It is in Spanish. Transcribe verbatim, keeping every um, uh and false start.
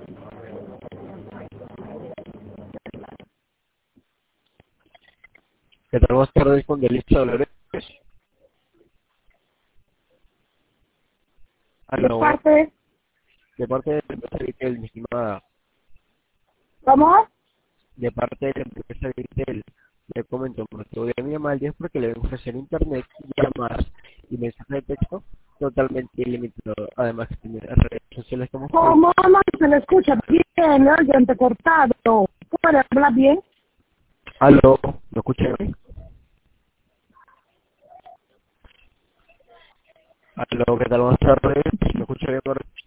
¿Qué tal? Buenas tardes con Delisa Dolores. ¿De Aló, parte? de parte de la empresa Vitel, mi estimada. ¿Cómo? De parte de la empresa Vitel, le comento, motivo de mi llamada al día es porque le vengo a ofrecer internet, llamadas y mensajes de texto totalmente ilimitado. Además, que tiene redes sociales como Facebook. ¿Cómo no se le escucha bien? Le oye entrecortado. ¿Puede hablar bien? Aló, ¿me escucha bien? Aló, ¿qué tal? Buenas tardes. ¿Me escucha bien ahora?